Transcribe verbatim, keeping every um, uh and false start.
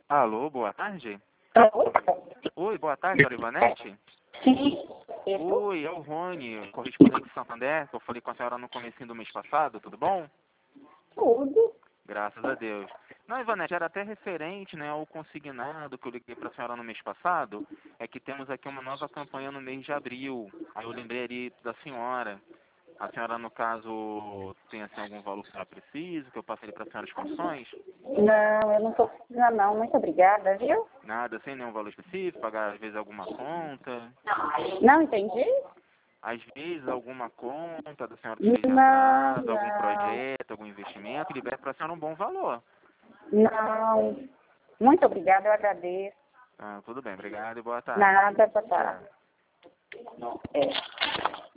Alô, boa tarde. Oi? Oi, boa tarde, senhora Ivanete. Sim. Oi, é o Rony, correspondente de Santander, que eu falei com a senhora no comecinho do mês passado, tudo bom? Tudo. Graças a Deus. Não, Ivanete, era até referente, né, ao consignado que eu liguei para a senhora no mês passado, é que temos aqui uma nova campanha no mês de abril. Aí eu lembrei ali da senhora. A senhora, no caso, tem assim algum valor que ela precisa, que eu passe ali para a senhora as condições? Não, eu não estou precisando não. Muito obrigada, viu? Nada, sem nenhum valor específico, pagar às vezes alguma conta. Não entendi? Às vezes alguma conta da senhora que esteja em Não, atraso, algum não. projeto, algum investimento, libere para a senhora um bom valor. Não. Muito obrigada, eu agradeço. Ah, tudo bem, obrigado e boa tarde. Nada, boa tarde. Obrigado. É.